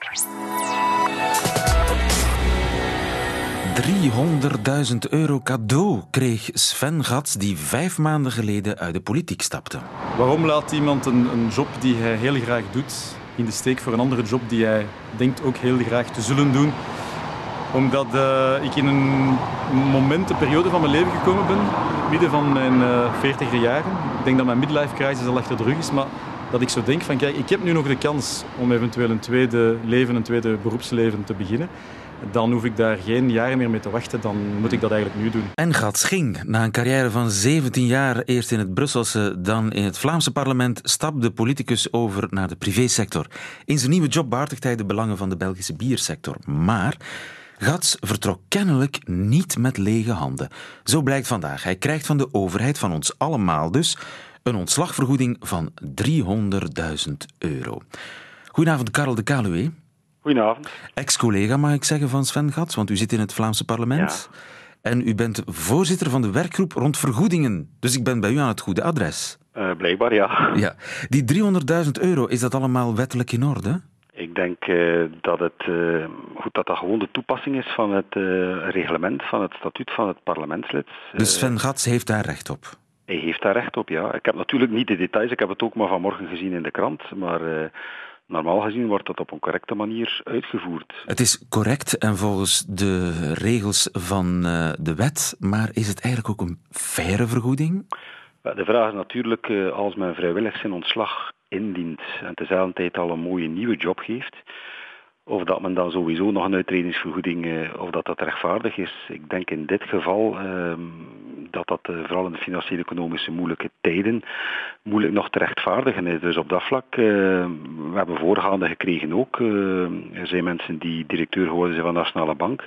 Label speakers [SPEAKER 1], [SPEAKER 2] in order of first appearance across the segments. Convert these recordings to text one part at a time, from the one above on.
[SPEAKER 1] €300.000 cadeau kreeg Sven Gatz, die 5 maanden geleden uit de politiek stapte.
[SPEAKER 2] Waarom laat iemand een job die hij heel graag doet in de steek voor een andere job die hij denkt ook heel graag te zullen doen? Omdat ik in een moment, een periode van mijn leven gekomen ben, midden van mijn 40e jaren. Ik denk dat mijn midlife crisis al achter de rug is, maar dat ik zo denk van kijk, ik heb nu nog de kans om eventueel een tweede beroepsleven te beginnen. Dan hoef ik daar geen jaren meer mee te wachten, dan moet ik dat eigenlijk nu doen.
[SPEAKER 1] En Gatz ging na een carrière van 17 jaar, eerst in het Brusselse, dan in het Vlaamse parlement, stapte de politicus over naar de privésector. In zijn nieuwe job behartigt hij de belangen van de Belgische biersector. Maar Gatz vertrok kennelijk niet met lege handen. Zo blijkt vandaag. Hij krijgt van de overheid, van ons allemaal dus, een ontslagvergoeding van €300.000. Goedenavond, Karel de Kaluwe.
[SPEAKER 3] Goedenavond.
[SPEAKER 1] Ex-collega, mag ik zeggen, van Sven Gatz, want u zit in het Vlaamse parlement. Ja. En u bent voorzitter van de werkgroep rond vergoedingen. Dus ik ben bij u aan het goede adres.
[SPEAKER 3] Blijkbaar, ja.
[SPEAKER 1] Ja. Die €300.000, is dat allemaal wettelijk in orde?
[SPEAKER 3] Ik denk dat dat gewoon de toepassing is van het reglement, van het statuut van het parlementslid.
[SPEAKER 1] Dus Sven Gatz heeft daar recht op?
[SPEAKER 3] Hij heeft daar recht op, ja. Ik heb natuurlijk niet de details, ik heb het ook maar vanmorgen gezien in de krant, maar normaal gezien wordt dat op een correcte manier uitgevoerd.
[SPEAKER 1] Het is correct en volgens de regels van de wet, maar is het eigenlijk ook een faire vergoeding?
[SPEAKER 3] De vraag is natuurlijk, als men vrijwillig zijn ontslag indient en tezelfde tijd al een mooie nieuwe job geeft, of dat men dan sowieso nog een uittredingsvergoeding, of dat rechtvaardig is. Ik denk in dit geval dat vooral in de financieel-economische moeilijke tijden moeilijk nog te rechtvaardigen is. Dus op dat vlak, we hebben voorgaande gekregen ook. Er zijn mensen die directeur geworden zijn van de Nationale Bank.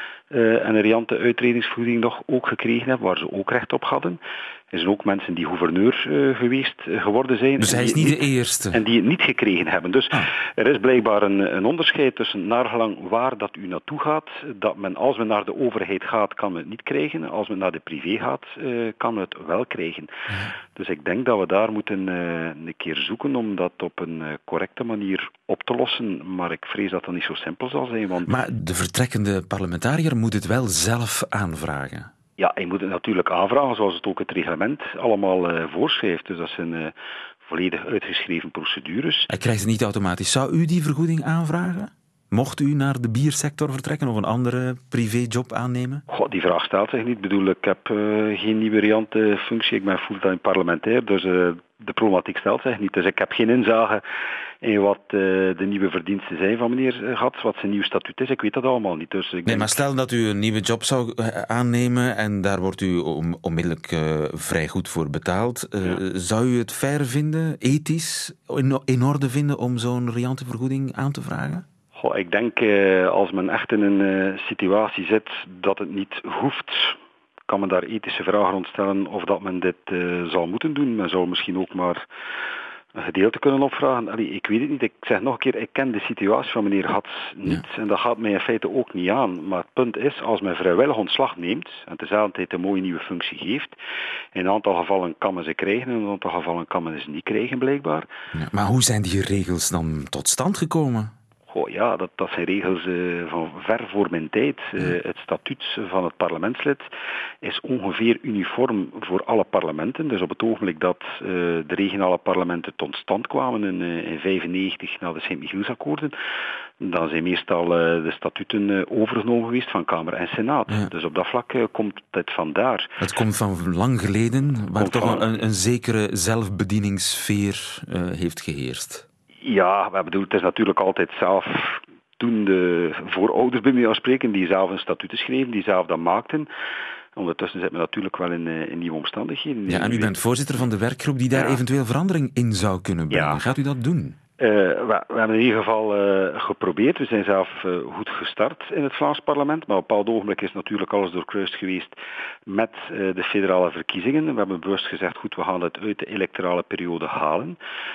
[SPEAKER 3] En een riante uittredingsvergoeding nog ook gekregen hebben, waar ze ook recht op hadden. Er zijn ook mensen die gouverneur geworden zijn.
[SPEAKER 1] Dus hij is niet de eerste.
[SPEAKER 3] En die het niet gekregen hebben. Dus er is blijkbaar een onderscheid tussen naargelang waar dat u naartoe gaat. Dat men, als men naar de overheid gaat, kan men het niet krijgen. Als men naar de privé gaat, kan men het wel krijgen. Dus ik denk dat we daar moeten een keer zoeken om dat op een correcte manier op te lossen. Maar ik vrees dat dat niet zo simpel zal zijn. Want
[SPEAKER 1] maar de vertrekkende parlementariër moet het wel zelf aanvragen.
[SPEAKER 3] Ja, hij moet het natuurlijk aanvragen zoals het ook het reglement allemaal voorschrijft. Dus dat zijn volledig uitgeschreven procedures.
[SPEAKER 1] Hij krijgt het niet automatisch. Zou u die vergoeding aanvragen? Mocht u naar de biersector vertrekken of een andere privéjob aannemen?
[SPEAKER 3] Die vraag stelt zich niet. Ik bedoel, ik heb geen nieuwe riante functie. Ik ben fulltime parlementair, dus de problematiek stelt zich niet. Dus ik heb geen inzage in wat de nieuwe verdiensten zijn van meneer Gatz, wat zijn nieuw statuut is. Ik weet dat allemaal niet. Dus
[SPEAKER 1] maar stel dat u een nieuwe job zou aannemen en daar wordt u onmiddellijk vrij goed voor betaald. Zou u het fair vinden, ethisch, in orde vinden om zo'n riante vergoeding aan te vragen?
[SPEAKER 3] Ik denk, als men echt in een situatie zit dat het niet hoeft, kan men daar ethische vragen rond stellen of dat men dit zal moeten doen. Men zou misschien ook maar een gedeelte kunnen opvragen. Ik weet het niet. Ik zeg nog een keer, ik ken de situatie van meneer Gatz niet. Ja. En dat gaat mij in feite ook niet aan. Maar het punt is, als men vrijwillig ontslag neemt en tezelfde tijd een mooie nieuwe functie geeft, in een aantal gevallen kan men ze krijgen, in een aantal gevallen kan men ze niet krijgen, blijkbaar.
[SPEAKER 1] Ja, maar hoe zijn die regels dan tot stand gekomen?
[SPEAKER 3] Ja, dat zijn regels van ver voor mijn tijd. Het statuut van het parlementslid is ongeveer uniform voor alle parlementen. Dus op het ogenblik dat de regionale parlementen tot stand kwamen in 1995 na de Sint-Michielsakkoorden, dan zijn meestal de statuten overgenomen geweest van Kamer en Senaat. Ja. Dus op dat vlak komt het vandaar.
[SPEAKER 1] Het komt van lang geleden, waar toch een zekere zelfbedieningssfeer heeft geheerst.
[SPEAKER 3] Ja, het is natuurlijk altijd zelf, toen de voorouders bij mij afspreken, die zelf een statuten schreven, die zelf dat maakten. Ondertussen zit men natuurlijk wel in nieuwe omstandigheden.
[SPEAKER 1] Ja, en u bent voorzitter van de werkgroep die daar eventueel verandering in zou kunnen brengen. Ja. Gaat u dat doen?
[SPEAKER 3] We hebben in ieder geval geprobeerd. We zijn zelf goed gestart in het Vlaams parlement, maar op een bepaald ogenblik is natuurlijk alles doorkruist geweest met de federale verkiezingen. We hebben bewust gezegd, goed, we gaan het uit de electorale periode halen.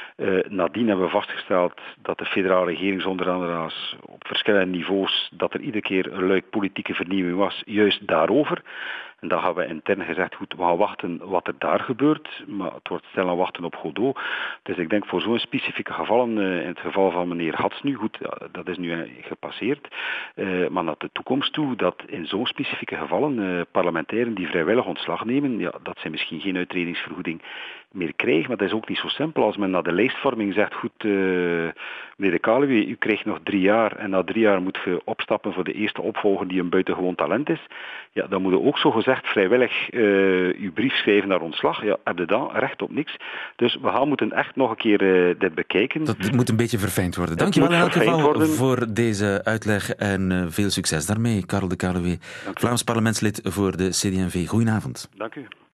[SPEAKER 3] Nadien hebben we vastgesteld dat de federale regeringsonderaanderaars op verschillende niveaus, dat er iedere keer een luik politieke vernieuwing was, juist daarover. En dan gaan we intern gezegd, goed, we gaan wachten wat er daar gebeurt, maar het wordt stilaan wachten op Godot. Dus ik denk voor zo'n specifieke gevallen, in het geval van meneer Hats nu, goed, dat is nu gepasseerd, maar naar de toekomst toe, dat in zo'n specifieke gevallen parlementairen die vrijwillig ontslag nemen, ja, dat ze misschien geen uittredingsvergoeding meer krijgen, maar dat is ook niet zo simpel. Als men naar de lijstvorming zegt, goed, meneer De Kaluwe, u krijgt nog 3 jaar en na 3 jaar moet je opstappen voor de eerste opvolger die een buitengewoon talent is, ja, dan moet je ook zo gezegd vrijwillig uw brief schrijven naar ontslag. Ja, heb je dan recht op niks. Dus we moeten echt nog een keer dit bekijken.
[SPEAKER 1] Dat moet een beetje verfijnd worden. Dank je wel in elk geval voor deze uitleg en veel succes daarmee. Karel De Kaluwe, Vlaams parlementslid voor de CD&V. Goedenavond.
[SPEAKER 3] Dank u.